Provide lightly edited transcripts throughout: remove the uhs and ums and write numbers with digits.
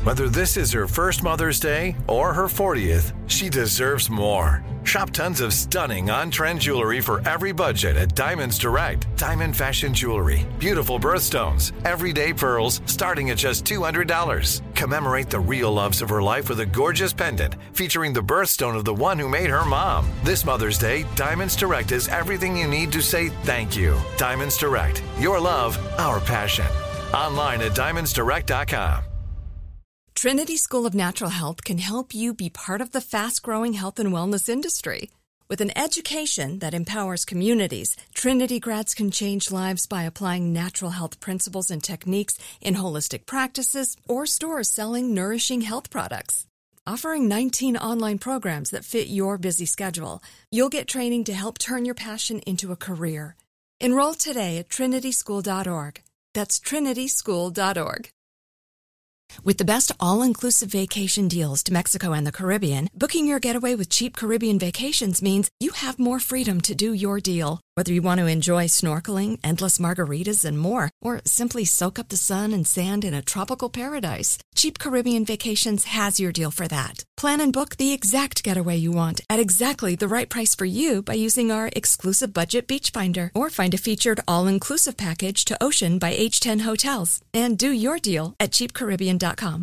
Whether this is her first Mother's Day or her 40th, she deserves more. Shop tons of stunning on-trend jewelry for every budget at Diamonds Direct. Diamond fashion jewelry, beautiful birthstones, everyday pearls starting at just $200. Commemorate the real loves of her life with a gorgeous pendant featuring the birthstone of the one who made her mom. This Mother's Day, Diamonds Direct is everything you need to say thank you. Diamonds Direct, your love, our passion. Online at diamondsdirect.com. Trinity School of Natural Health can help you be part of the fast-growing health and wellness industry. With an education that empowers communities, Trinity grads can change lives by applying natural health principles and techniques in holistic practices or stores selling nourishing health products. Offering 19 online programs that fit your busy schedule, you'll get training to help turn your passion into a career. Enroll today at trinityschool.org. That's trinityschool.org. With the best all-inclusive vacation deals to Mexico and the Caribbean, booking your getaway with Cheap Caribbean Vacations means you have more freedom to do your deal. Whether you want to enjoy snorkeling, endless margaritas, and more, or simply soak up the sun and sand in a tropical paradise, Cheap Caribbean Vacations has your deal for that. Plan and book the exact getaway you want at exactly the right price for you by using our exclusive budget beach finder, or find a featured all-inclusive package to Ocean by H10 Hotels, and do your deal at cheapcaribbean.com.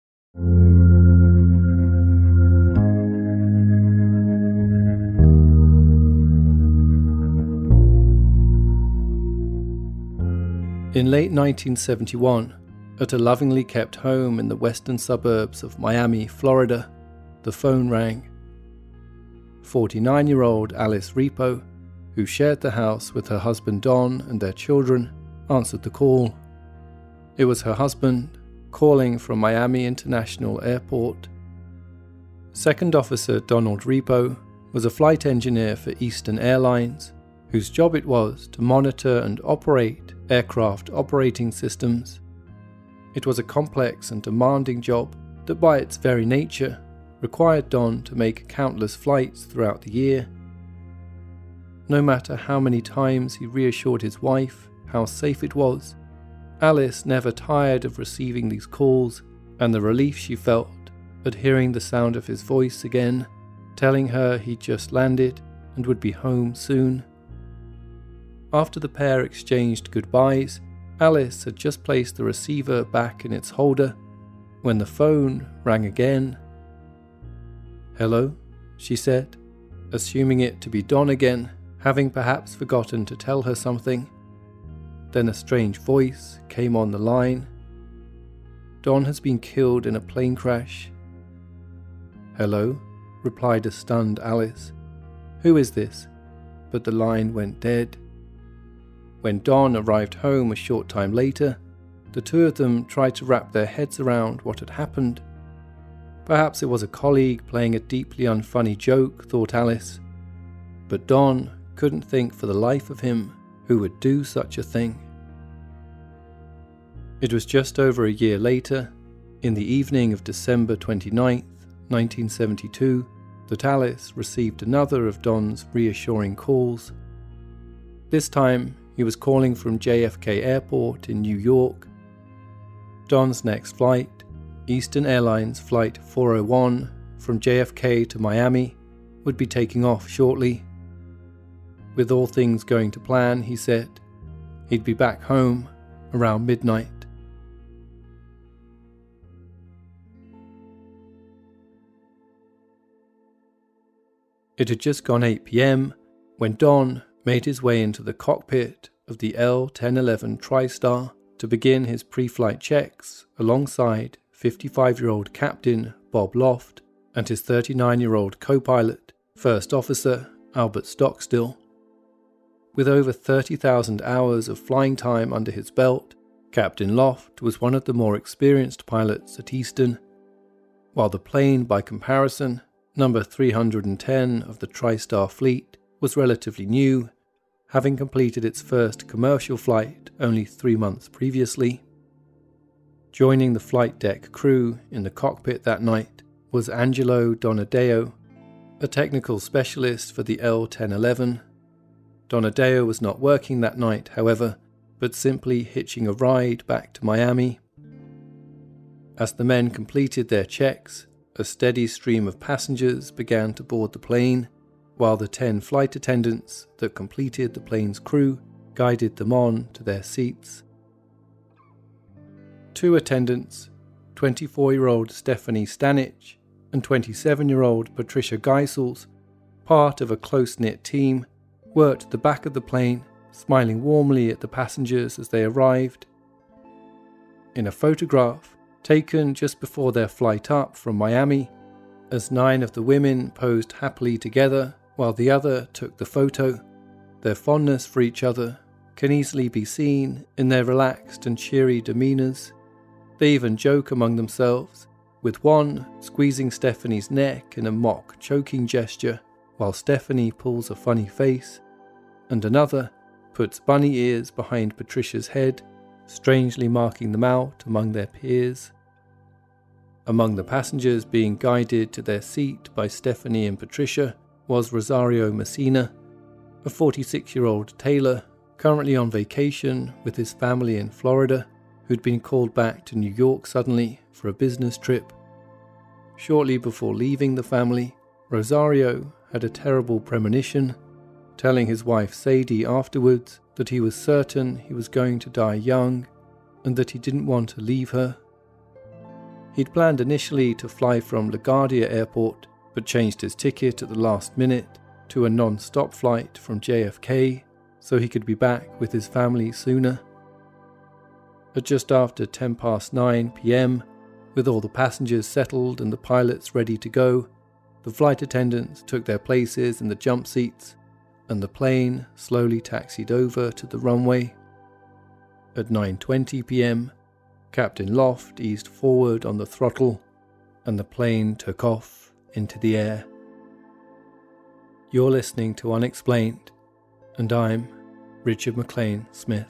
In late 1971, at a lovingly kept home in the western suburbs of Miami, Florida, the phone rang. 49-year-old Alice Repo, who shared the house with her husband Don and their children, answered the call. It was her husband, calling from Miami International Airport. Second Officer Donald Repo was a flight engineer for Eastern Airlines, whose job it was to monitor and operate aircraft operating systems. It was a complex and demanding job that by its very nature required Don to make countless flights throughout the year. No matter how many times he reassured his wife how safe it was, Alice never tired of receiving these calls and the relief she felt at hearing the sound of his voice again, telling her he'd just landed and would be home soon. After the pair exchanged goodbyes, Alice had just placed the receiver back in its holder when the phone rang again. "Hello," she said, assuming it to be Don again, having perhaps forgotten to tell her something. Then a strange voice came on the line. "Don has been killed in a plane crash." "Hello," replied a stunned Alice. "Who is this?" But the line went dead. When Don arrived home a short time later, the two of them tried to wrap their heads around what had happened. Perhaps it was a colleague playing a deeply unfunny joke, thought Alice. But Don couldn't think for the life of him who would do such a thing. It was just over a year later, in the evening of December 29th, 1972, that Alice received another of Don's reassuring calls. This time, he was calling from JFK Airport in New York. Don's next flight, Eastern Airlines Flight 401 from JFK to Miami, would be taking off shortly. With all things going to plan, he said, he'd be back home around midnight. It had just gone 8 p.m. when Don made his way into the cockpit of the L-1011 TriStar to begin his pre-flight checks alongside 55-year-old Captain Bob Loft and his 39-year-old co-pilot, First Officer Albert Stockstill. With over 30,000 hours of flying time under his belt, Captain Loft was one of the more experienced pilots at Eastern, while the plane, by comparison, number 310 of the TriStar fleet, was relatively new, having completed its first commercial flight only 3 months previously. Joining the flight deck crew in the cockpit that night was Angelo Donadeo, a technical specialist for the L-1011. Donadeo was not working that night, however, but simply hitching a ride back to Miami. As the men completed their checks, a steady stream of passengers began to board the plane, while the 10 flight attendants that completed the plane's crew guided them on to their seats. 2 attendants, 24-year-old Stephanie Stanich and 27-year-old Patricia Geisels, part of a close-knit team, worked at the back of the plane, smiling warmly at the passengers as they arrived. In a photograph taken just before their flight up from Miami, as 9 of the women posed happily together while the other took the photo, their fondness for each other can easily be seen in their relaxed and cheery demeanours. They even joke among themselves, with one squeezing Stephanie's neck in a mock choking gesture while Stephanie pulls a funny face, and another puts bunny ears behind Patricia's head, strangely marking them out among their peers. Among the passengers being guided to their seat by Stephanie and Patricia was Rosario Messina, a 46-year-old tailor currently on vacation with his family in Florida, who'd been called back to New York suddenly for a business trip. Shortly before leaving the family, Rosario had a terrible premonition, telling his wife Sadie afterwards that he was certain he was going to die young and that he didn't want to leave her. He'd planned initially to fly from LaGuardia Airport, but changed his ticket at the last minute to a non-stop flight from JFK so he could be back with his family sooner. At just after 9 p.m, with all the passengers settled and the pilots ready to go, the flight attendants took their places in the jump seats, and the plane slowly taxied over to the runway. At 9:20 p.m, Captain Loft eased forward on the throttle, and the plane took off into the air. You're listening to Unexplained, and I'm Richard McLean Smith.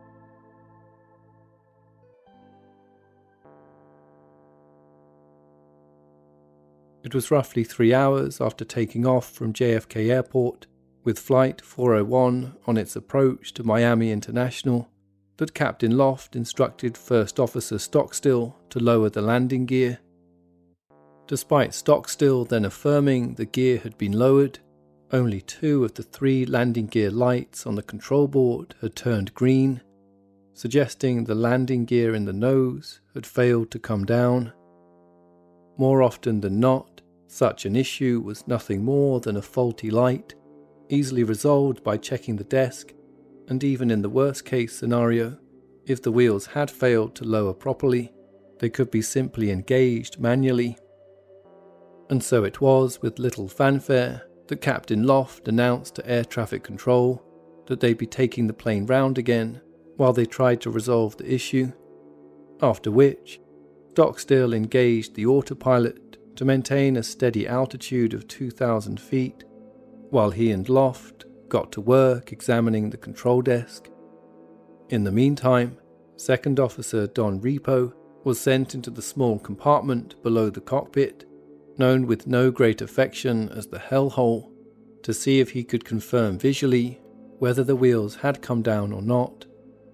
It was roughly 3 hours after taking off from JFK Airport, with Flight 401 on its approach to Miami International, that Captain Loft instructed First Officer Stockstill to lower the landing gear. Despite Stockstill then affirming the gear had been lowered, only 2 of the 3 landing gear lights on the control board had turned green, suggesting the landing gear in the nose had failed to come down. More often than not, such an issue was nothing more than a faulty light, easily resolved by checking the desk, and even in the worst case scenario, if the wheels had failed to lower properly, they could be simply engaged manually. And so it was with little fanfare that Captain Loft announced to Air Traffic Control that they'd be taking the plane round again while they tried to resolve the issue, after which Stockstill engaged the autopilot to maintain a steady altitude of 2,000 feet, while he and Loft got to work examining the control desk. In the meantime, Second Officer Don Repo was sent into the small compartment below the cockpit, known with no great affection as the hellhole, to see if he could confirm visually whether the wheels had come down or not.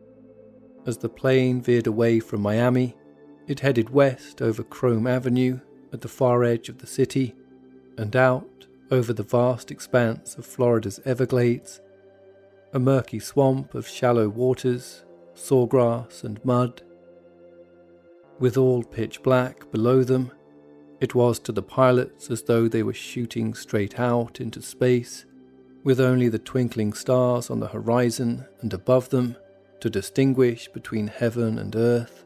As the plane veered away from Miami, it headed west over Chrome Avenue at the far edge of the city, and out over the vast expanse of Florida's Everglades, a murky swamp of shallow waters, sawgrass and mud. With all pitch black below them, it was to the pilots as though they were shooting straight out into space, with only the twinkling stars on the horizon and above them to distinguish between heaven and earth.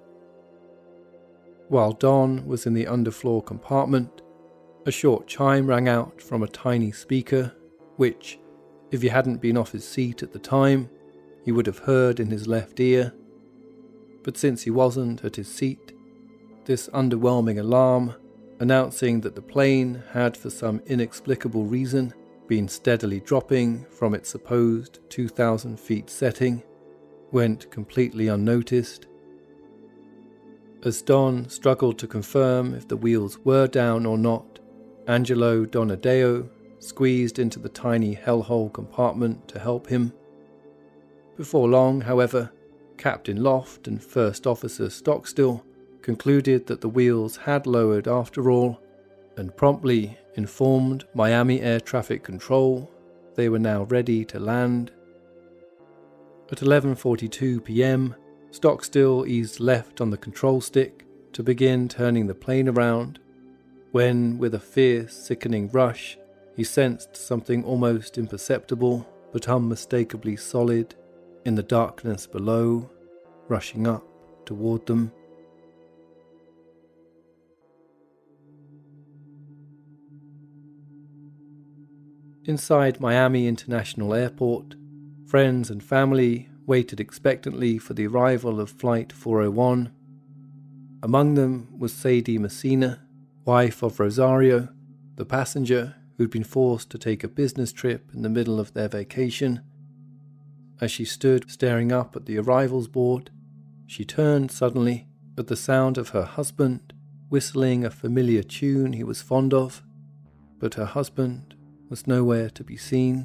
While Don was in the underfloor compartment, a short chime rang out from a tiny speaker, which, if he hadn't been off his seat at the time, he would have heard in his left ear. But since he wasn't at his seat, this underwhelming alarm, announcing that the plane had for some inexplicable reason been steadily dropping from its supposed 2,000 feet setting, went completely unnoticed. As Don struggled to confirm if the wheels were down or not, Angelo Donadeo squeezed into the tiny hellhole compartment to help him. Before long, however, Captain Loft and First Officer Stockstill concluded that the wheels had lowered after all, and promptly informed Miami Air Traffic Control they were now ready to land. At 11:42 p.m, Stockstill eased left on the control stick to begin turning the plane around, when, with a fierce, sickening rush, he sensed something almost imperceptible but unmistakably solid in the darkness below, rushing up toward them. Inside Miami International Airport, friends and family waited expectantly for the arrival of Flight 401. Among them was Sadie Messina, wife of Rosario, the passenger who'd been forced to take a business trip in the middle of their vacation. As she stood staring up at the arrivals board, she turned suddenly at the sound of her husband whistling a familiar tune he was fond of, but her husband was nowhere to be seen.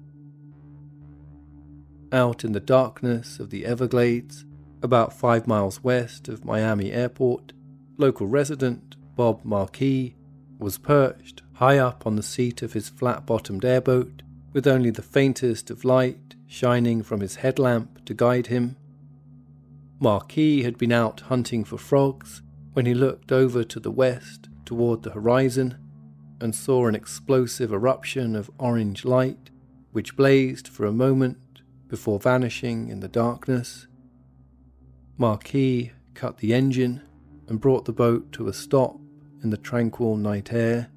Out in the darkness of the Everglades, about 5 miles west of Miami Airport, local resident Bob Marquis was perched high up on the seat of his flat-bottomed airboat, with only the faintest of light shining from his headlamp to guide him. Marquis had been out hunting for frogs when he looked over to the west toward the horizon and saw an explosive eruption of orange light which blazed for a moment before vanishing in the darkness. Marquis cut the engine and brought the boat to a stop in the tranquil night air.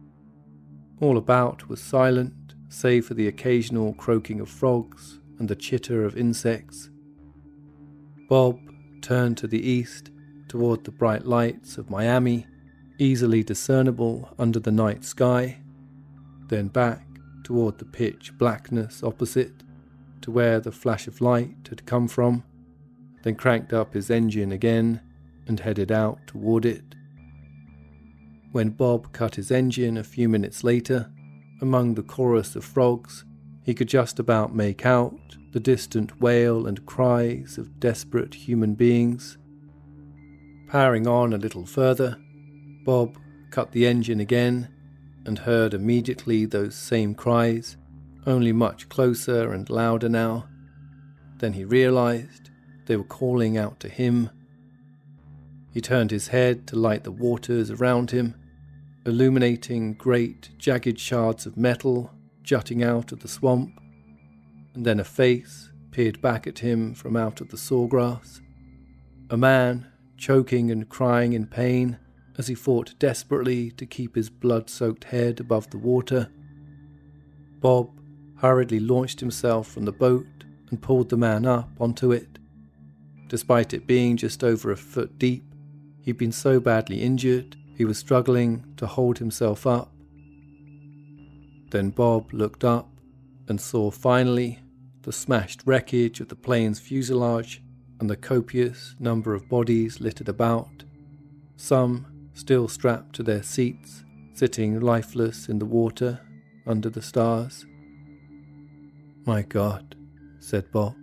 All about was silent, save for the occasional croaking of frogs and the chitter of insects. Bob turned to the east, toward the bright lights of Miami, easily discernible under the night sky, then back toward the pitch blackness opposite, to where the flash of light had come from, then cranked up his engine again and headed out toward it. When Bob cut his engine a few minutes later, among the chorus of frogs, he could just about make out the distant wail and cries of desperate human beings. Powering on a little further, Bob cut the engine again and heard immediately those same cries, only much closer and louder now. Then he realized they were calling out to him. He turned his head to light the waters around him, illuminating great jagged shards of metal jutting out of the swamp, and then a face peered back at him from out of the sawgrass. A man, choking and crying in pain as he fought desperately to keep his blood-soaked head above the water. Bob hurriedly launched himself from the boat and pulled the man up onto it. Despite it being just over a foot deep, he'd been so badly injured he was struggling to hold himself up. Then Bob looked up and saw finally the smashed wreckage of the plane's fuselage and the copious number of bodies littered about, some still strapped to their seats, sitting lifeless in the water under the stars. "My God," said Bob.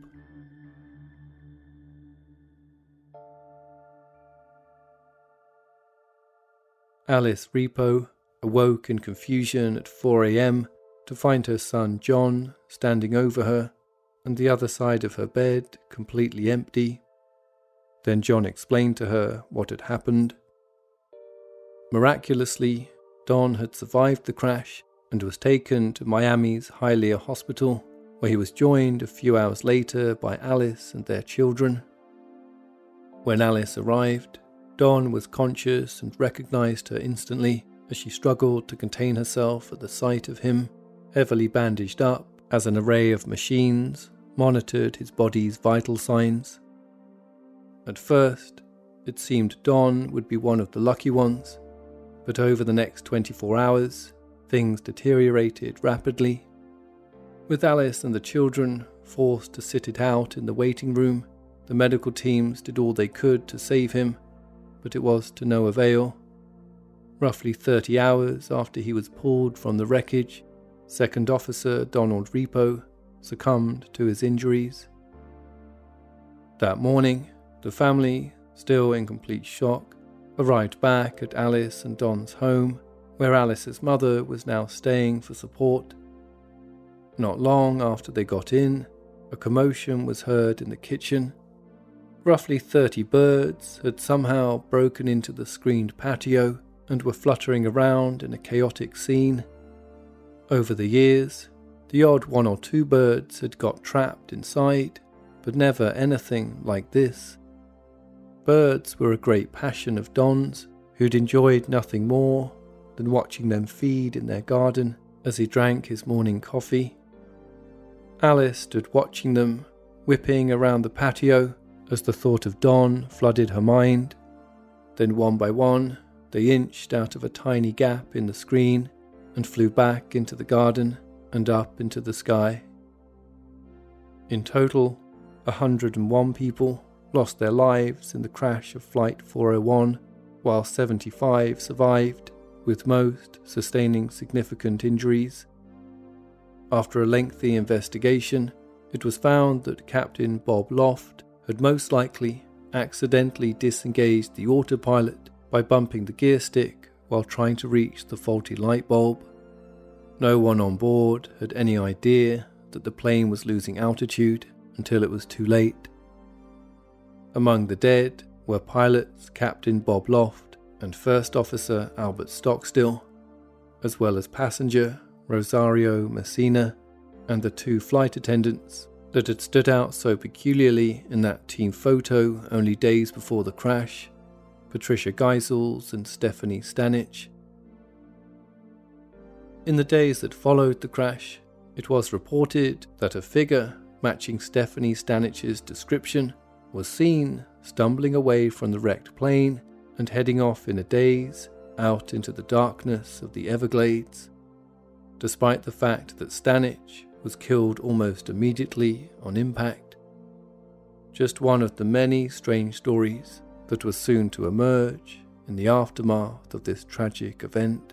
Alice Repo awoke in confusion at 4 a.m. to find her son John standing over her and the other side of her bed completely empty. Then John explained to her what had happened. Miraculously, Don had survived the crash and was taken to Miami's Hialeah Hospital, where he was joined a few hours later by Alice and their children. When Alice arrived, Don was conscious and recognized her instantly as she struggled to contain herself at the sight of him, heavily bandaged up as an array of machines monitored his body's vital signs. At first, it seemed Don would be one of the lucky ones, but over the next 24 hours, things deteriorated rapidly. With Alice and the children forced to sit it out in the waiting room, the medical teams did all they could to save him, but it was to no avail. Roughly 30 hours after he was pulled from the wreckage, Second Officer Donald Repo succumbed to his injuries. That morning, the family still in complete shock, arrived back at Alice and Don's home, where Alice's mother was now staying for support. Not long after they got in, a commotion was heard in the kitchen. Roughly 30 birds had somehow broken into the screened patio and were fluttering around in a chaotic scene. Over the years, the odd 1 or 2 birds had got trapped inside, but never anything like this. Birds were a great passion of Don's, who'd enjoyed nothing more than watching them feed in their garden as he drank his morning coffee. Alice stood watching them, whipping around the patio as the thought of Don flooded her mind. Then one by one, they inched out of a tiny gap in the screen and flew back into the garden and up into the sky. In total, 101 people lost their lives in the crash of Flight 401, while 75 survived, with most sustaining significant injuries. After a lengthy investigation, it was found that Captain Bob Loft had most likely accidentally disengaged the autopilot by bumping the gear stick while trying to reach the faulty light bulb. No one on board had any idea that the plane was losing altitude until it was too late. Among the dead were pilots Captain Bob Loft and First Officer Albert Stockstill, as well as passenger Rosario Messina and the 2 flight attendants that had stood out so peculiarly in that team photo only days before the crash, Patricia Geisels and Stephanie Stanich. In the days that followed the crash, it was reported that a figure matching Stephanie Stanich's description was seen stumbling away from the wrecked plane and heading off in a daze out into the darkness of the Everglades. Despite the fact that Stanich was killed almost immediately on impact. Just one of the many strange stories that was soon to emerge in the aftermath of this tragic event.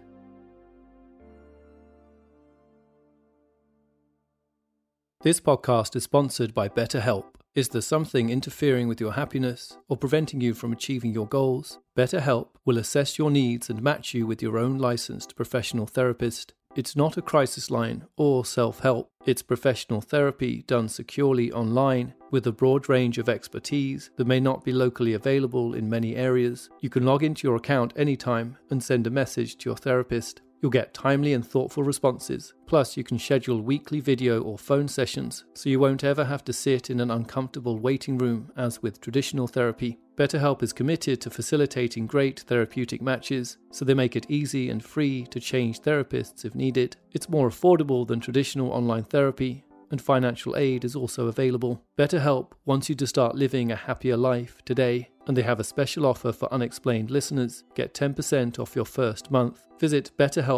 This podcast is sponsored by BetterHelp. Is there something interfering with your happiness or preventing you from achieving your goals? BetterHelp will assess your needs and match you with your own licensed professional therapist. It's not a crisis line or self-help. It's professional therapy done securely online with a broad range of expertise that may not be locally available in many areas. You can log into your account anytime and send a message to your therapist. You'll get timely and thoughtful responses. Plus, you can schedule weekly video or phone sessions, so you won't ever have to sit in an uncomfortable waiting room as with traditional therapy. BetterHelp is committed to facilitating great therapeutic matches, so they make it easy and free to change therapists if needed. It's more affordable than traditional online therapy, and financial aid is also available. BetterHelp wants you to start living a happier life today, and they have a special offer for unexplained listeners. Get 10% off your first month. Visit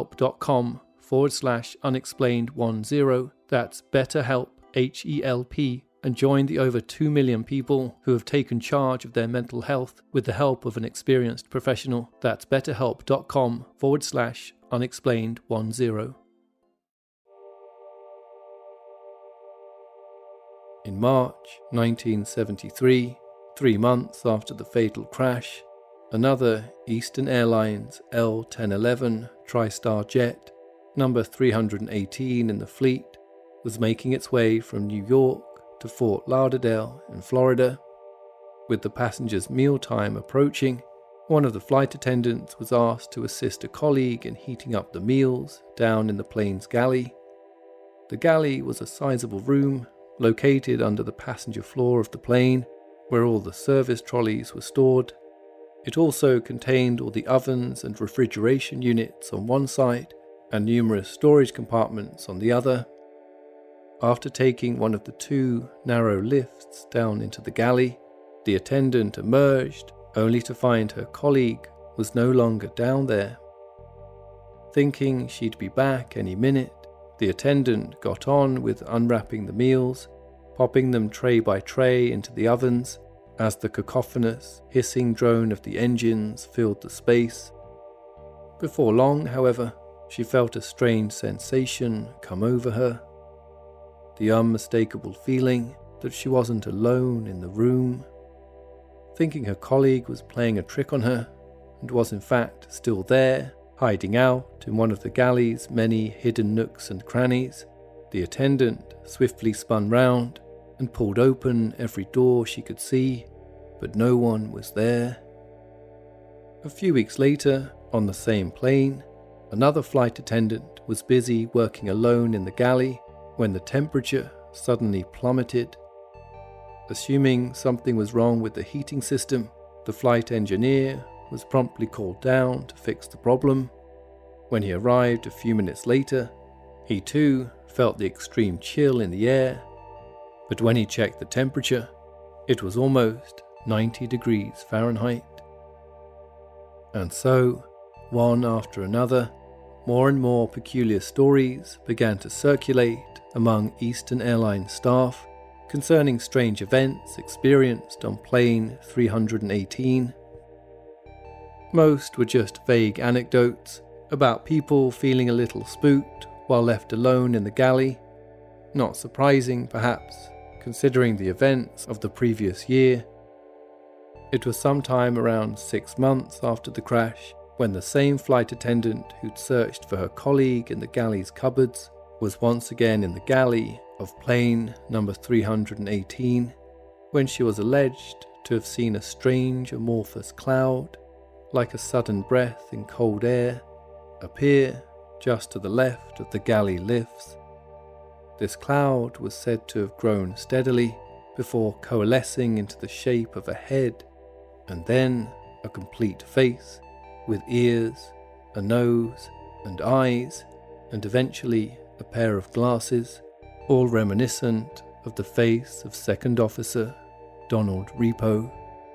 betterhelp.com/unexplained10. That's BetterHelp, HELP, and join the over 2 million people who have taken charge of their mental health with the help of an experienced professional. That's betterhelp.com/unexplained10. In March 1973, 3 months after the fatal crash, another Eastern Airlines L-1011 TriStar jet, number 318 in the fleet, was making its way from New York to Fort Lauderdale in Florida. With the passengers' mealtime approaching, one of the flight attendants was asked to assist a colleague in heating up the meals down in the plane's galley. The galley was a sizable room located under the passenger floor of the plane, where all the service trolleys were stored. It also contained all the ovens and refrigeration units on one side and numerous storage compartments on the other. After taking one of the 2 narrow lifts down into the galley, the attendant emerged only to find her colleague was no longer down there. Thinking she'd be back any minute, the attendant got on with unwrapping the meals, popping them tray by tray into the ovens as the cacophonous, hissing drone of the engines filled the space. Before long, however, she felt a strange sensation come over her. The unmistakable feeling that she wasn't alone in the room. thinking her colleague was playing a trick on her and was in fact still there, hiding out in one of the galley's many hidden nooks and crannies. The attendant swiftly spun round and pulled open every door she could see, but no one was there. A few weeks later, on the same plane, another flight attendant was busy working alone in the galley when the temperature suddenly plummeted. Assuming something was wrong with the heating system, the flight engineer was promptly called down to fix the problem. When he arrived a few minutes later, he too felt the extreme chill in the air, but when he checked the temperature, it was almost 90 degrees Fahrenheit. And so, one after another, more and more peculiar stories began to circulate among Eastern Airlines staff concerning strange events experienced on plane 318. Most were just vague anecdotes about people feeling a little spooked while left alone in the galley. Not surprising, perhaps, considering the events of the previous year. It was sometime around 6 months after the crash when the same flight attendant who'd searched for her colleague in the galley's cupboards was once again in the galley of plane number 318, when she was alleged to have seen a strange amorphous cloud, like a sudden breath in cold air, appear just to the left of the galley lifts. This cloud was said to have grown steadily before coalescing into the shape of a head, and then a complete face with ears, a nose and eyes, and eventually a pair of glasses, all reminiscent of the face of Second Officer Donald Repo.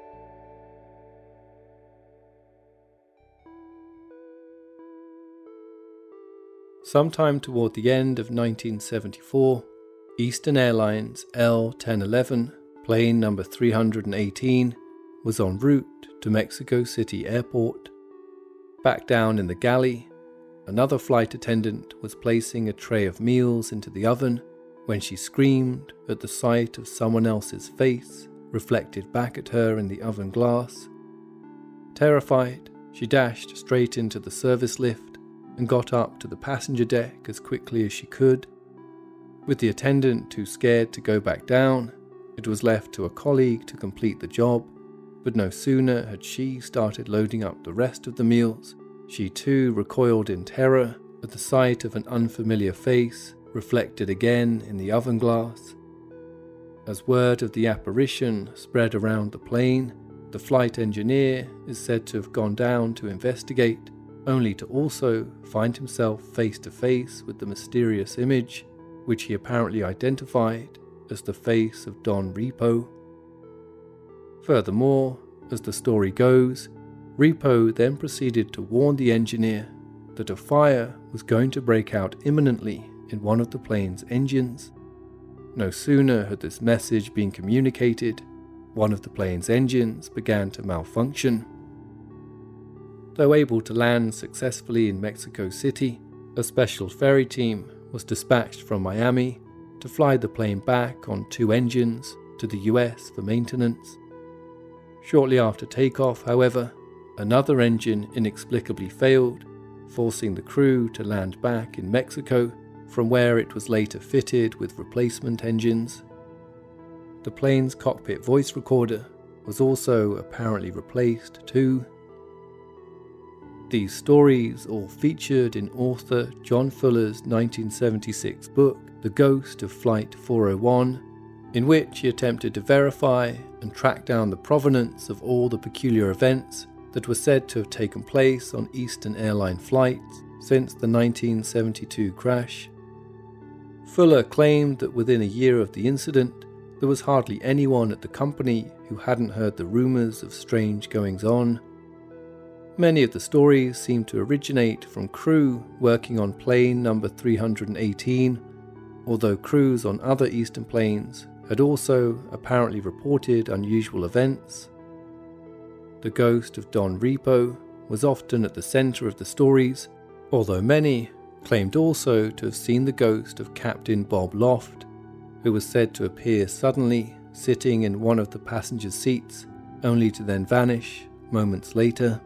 Sometime toward the end of 1974, Eastern Airlines L-1011, plane number 318, was en route to Mexico City Airport. Back down in the galley, another flight attendant was placing a tray of meals into the oven when she screamed at the sight of someone else's face reflected back at her in the oven glass. Terrified, she dashed straight into the service lift and got up to the passenger deck as quickly as she could. With the attendant too scared to go back down, it was left to a colleague to complete the job, but no sooner had she started loading up the rest of the meals, she too recoiled in terror at the sight of an unfamiliar face reflected again in the oven glass. As word of the apparition spread around the plane, the flight engineer is said to have gone down to investigate, only to also find himself face to face with the mysterious image, which he apparently identified as the face of Don Repo. Furthermore, as the story goes, Repo then proceeded to warn the engineer that a fire was going to break out imminently in one of the plane's engines. No sooner had this message been communicated, one of the plane's engines began to malfunction. Though able to land successfully in Mexico City, a special ferry team was dispatched from Miami to fly the plane back on 2 engines to the US for maintenance. Shortly after takeoff, however, another engine inexplicably failed, forcing the crew to land back in Mexico, from where it was later fitted with replacement engines. The plane's cockpit voice recorder was also apparently replaced too. These stories all featured in author John Fuller's 1976 book, The Ghost of Flight 401, in which he attempted to verify and track down the provenance of all the peculiar events that were said to have taken place on Eastern Airline flights since the 1972 crash. Fuller claimed that within a year of the incident, there was hardly anyone at the company who hadn't heard the rumours of strange goings-on. Many of the stories seem to originate from crew working on plane number 318, although crews on other Eastern planes had also apparently reported unusual events. The ghost of Don Repo was often at the centre of the stories, although many claimed also to have seen the ghost of Captain Bob Loft, who was said to appear suddenly sitting in one of the passenger seats only to then vanish moments later.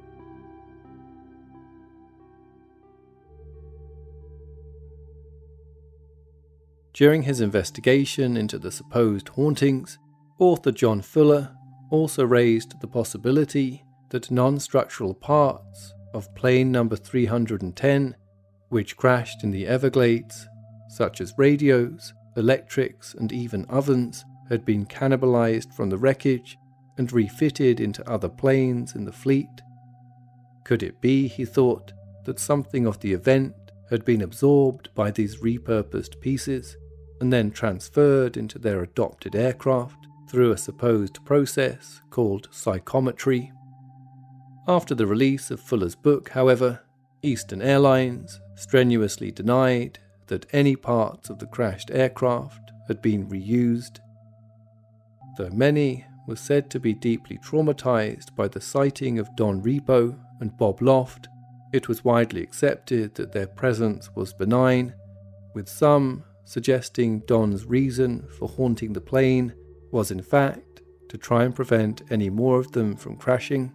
During his investigation into the supposed hauntings, author John Fuller also raised the possibility that non-structural parts of plane number 310, which crashed in the Everglades, such as radios, electrics, and even ovens, had been cannibalized from the wreckage and refitted into other planes in the fleet. Could it be, he thought, that something of the event had been absorbed by these repurposed pieces and then transferred into their adopted aircraft through a supposed process called psychometry? After the release of Fuller's book, however, Eastern Airlines strenuously denied that any parts of the crashed aircraft had been reused. Though many were said to be deeply traumatized by the sighting of Don Repo and Bob Loft, it was widely accepted that their presence was benign, with some suggesting Don's reason for haunting the plane was in fact to try and prevent any more of them from crashing.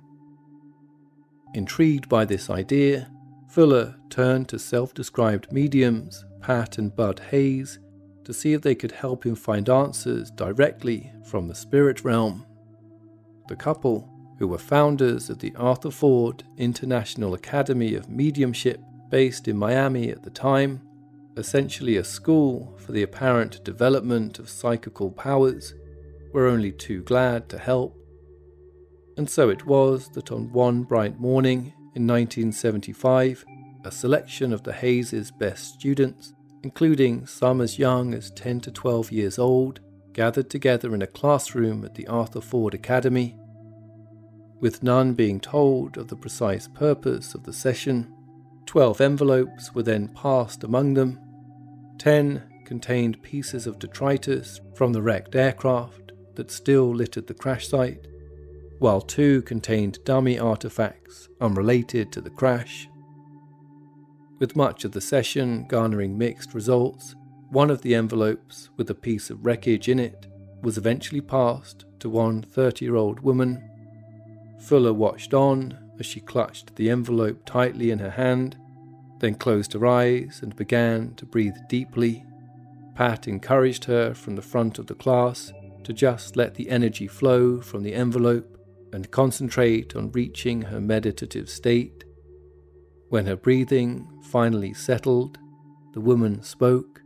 Intrigued by this idea, Fuller turned to self-described mediums Pat and Bud Hayes to see if they could help him find answers directly from the spirit realm. The couple, who were founders of the Arthur Ford International Academy of Mediumship based in Miami at the time, essentially a school for the apparent development of psychical powers, were only too glad to help. And so it was that on one bright morning in 1975, a selection of the Hayes' best students, including some as young as 10 to 12 years old, gathered together in a classroom at the Arthur Ford Academy. With none being told of the precise purpose of the session, 12 envelopes were then passed among them. 10 contained pieces of detritus from the wrecked aircraft that still littered the crash site, while 2 contained dummy artifacts unrelated to the crash. With much of the session garnering mixed results, one of the envelopes with a piece of wreckage in it was eventually passed to one 30-year-old woman. Fuller watched on as she clutched the envelope tightly in her hand, then closed her eyes and began to breathe deeply. Pat encouraged her from the front of the class to just let the energy flow from the envelope and concentrate on reaching her meditative state. When her breathing finally settled, the woman spoke.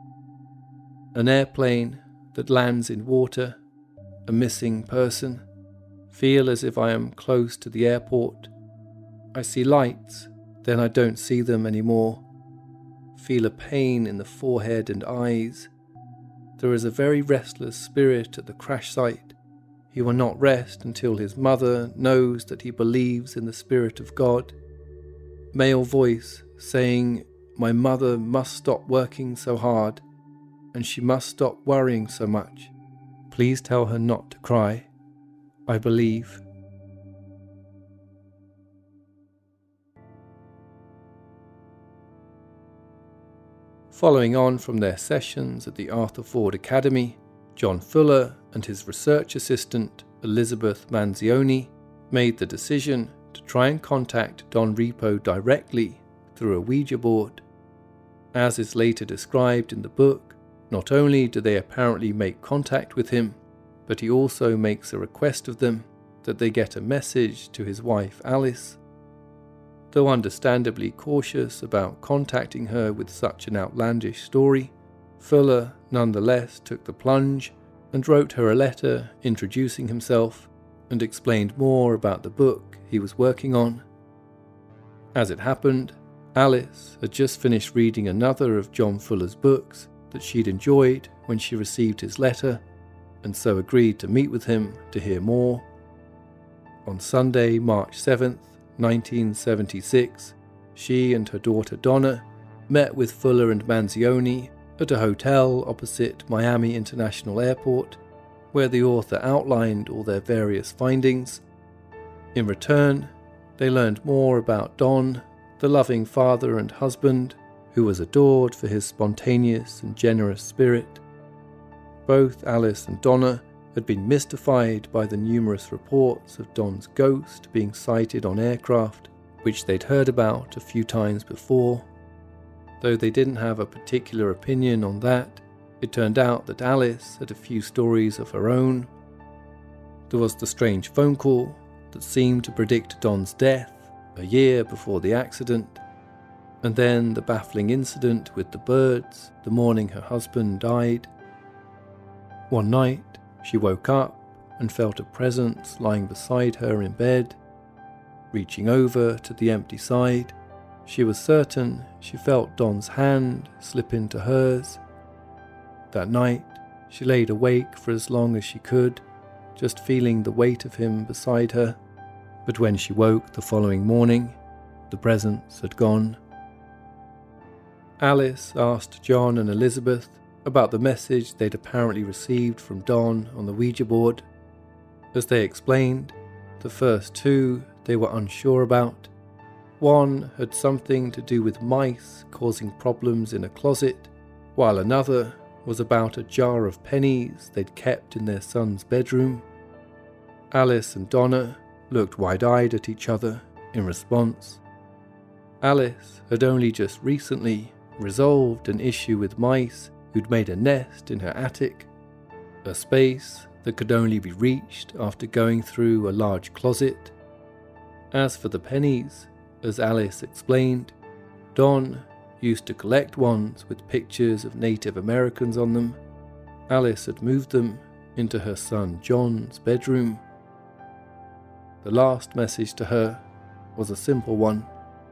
An airplane that lands in water, a missing person. Feel as if I am close to the airport. I see lights, then I don't see them anymore. Feel a pain in the forehead and eyes. There is a very restless spirit at the crash site. He will not rest until his mother knows that he believes in the Spirit of God. Male voice saying, "My mother must stop working so hard, and she must stop worrying so much. Please tell her not to cry. I believe." Following on from their sessions at the Arthur Ford Academy, John Fuller and his research assistant Elizabeth Manzioni made the decision to try and contact Don Repo directly through a Ouija board. As is later described in the book, not only do they apparently make contact with him, but he also makes a request of them that they get a message to his wife Alice. Though understandably cautious about contacting her with such an outlandish story, Fuller nonetheless took the plunge and wrote her a letter introducing himself and explained more about the book he was working on. As it happened, Alice had just finished reading another of John Fuller's books that she'd enjoyed when she received his letter, and so agreed to meet with him to hear more. On Sunday, March 7th, 1976, she and her daughter Donna met with Fuller and Manzioni at a hotel opposite Miami International Airport, where the author outlined all their various findings. In return, they learned more about Don, the loving father and husband, who was adored for his spontaneous and generous spirit. Both Alice and Donna had been mystified by the numerous reports of Don's ghost being sighted on aircraft, which they'd heard about a few times before. Though they didn't have a particular opinion on that, it turned out that Alice had a few stories of her own. There was the strange phone call that seemed to predict Don's death a year before the accident, and then the baffling incident with the birds the morning her husband died. One night, she woke up and felt a presence lying beside her in bed. Reaching over to the empty side, she was certain she felt Don's hand slip into hers. That night, she laid awake for as long as she could, just feeling the weight of him beside her. But when she woke the following morning, the presence had gone. Alice asked John and Elizabeth about the message they'd apparently received from Don on the Ouija board. As they explained, the first two they were unsure about. One had something to do with mice causing problems in a closet, while another was about a jar of pennies they'd kept in their son's bedroom. Alice and Donna looked wide-eyed at each other in response. Alice had only just recently resolved an issue with mice who'd made a nest in her attic, a space that could only be reached after going through a large closet. As for the pennies, as Alice explained, Don used to collect ones with pictures of Native Americans on them. Alice had moved them into her son John's bedroom. The last message to her was a simple one.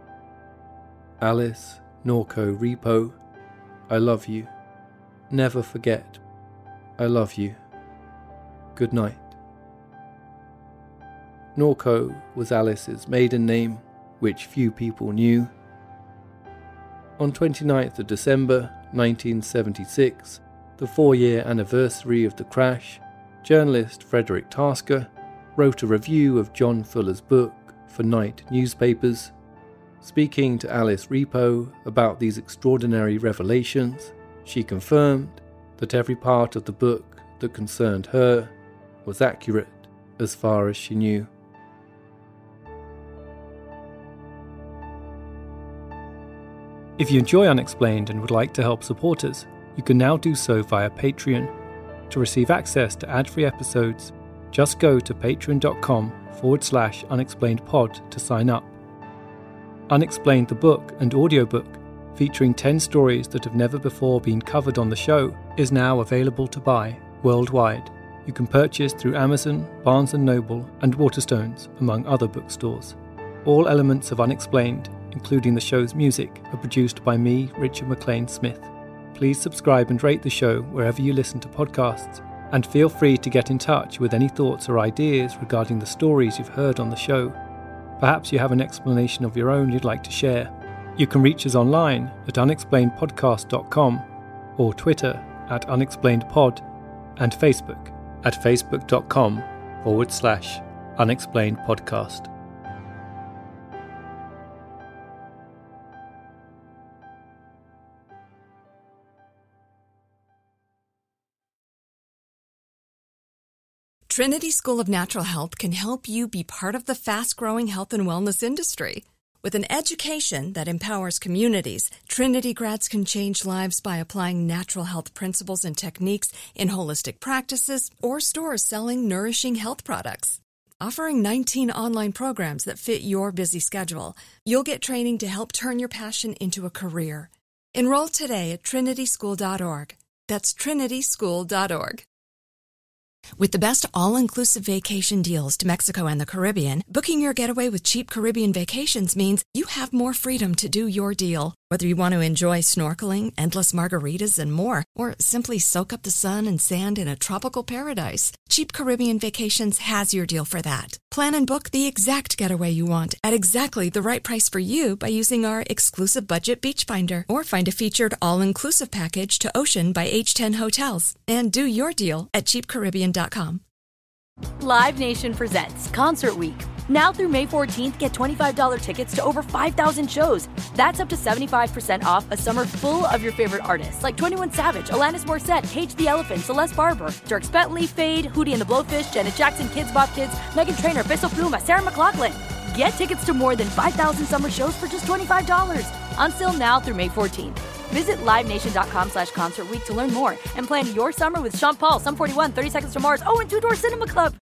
Alice Norco Repo, I love you. Never forget. I love you. Good night. Norco was Alice's maiden name, which few people knew. On 29th of December 1976, the 4-year anniversary of the crash, journalist Frederick Tasker wrote a review of John Fuller's book for Night newspapers. Speaking to Alice Repo about these extraordinary revelations, she confirmed that every part of the book that concerned her was accurate as far as she knew. If you enjoy Unexplained and would like to help support us, you can now do so via Patreon. To receive access to ad-free episodes, just go to patreon.com/unexplainedpod to sign up. Unexplained the book and audiobook, featuring 10 stories that have never before been covered on the show, is now available to buy worldwide. You can purchase through Amazon, Barnes & Noble and Waterstones, among other bookstores. All elements of Unexplained, including the show's music, are produced by me, Richard McLean Smith. Please subscribe and rate the show wherever you listen to podcasts, and feel free to get in touch with any thoughts or ideas regarding the stories you've heard on the show. Perhaps you have an explanation of your own you'd like to share. You can reach us online at unexplainedpodcast.com, or Twitter at unexplainedpod, and Facebook at facebook.com/unexplainedpodcast. Trinity School of Natural Health can help you be part of the fast-growing health and wellness industry. With an education that empowers communities, Trinity grads can change lives by applying natural health principles and techniques in holistic practices or stores selling nourishing health products. Offering 19 online programs that fit your busy schedule, you'll get training to help turn your passion into a career. Enroll today at trinityschool.org. That's trinityschool.org. With the best all-inclusive vacation deals to Mexico and the Caribbean, booking your getaway with Cheap Caribbean Vacations means you have more freedom to do your deal. Whether you want to enjoy snorkeling, endless margaritas, and more, or simply soak up the sun and sand in a tropical paradise, Cheap Caribbean Vacations has your deal for that. Plan and book the exact getaway you want at exactly the right price for you by using our exclusive budget beach finder, or find a featured all-inclusive package to Ocean by H10 Hotels and do your deal at cheapcaribbean.com. Live Nation presents Concert Week. Now through May 14th, get $25 tickets to over 5,000 shows. That's up to 75% off a summer full of your favorite artists like 21 Savage, Alanis Morissette, Cage the Elephant, Celeste Barber, Dierks Bentley, Fade, Hootie and the Blowfish, Janet Jackson, Kids Bop Kids, Meghan Trainor, Peso Pluma, Sarah McLachlan. Get tickets to more than 5,000 summer shows for just $25. On sale now through May 14th. Visit LiveNation.com/Concert Week to learn more and plan your summer with Sean Paul, Sum 41, 30 Seconds to Mars, and Two Door Cinema Club.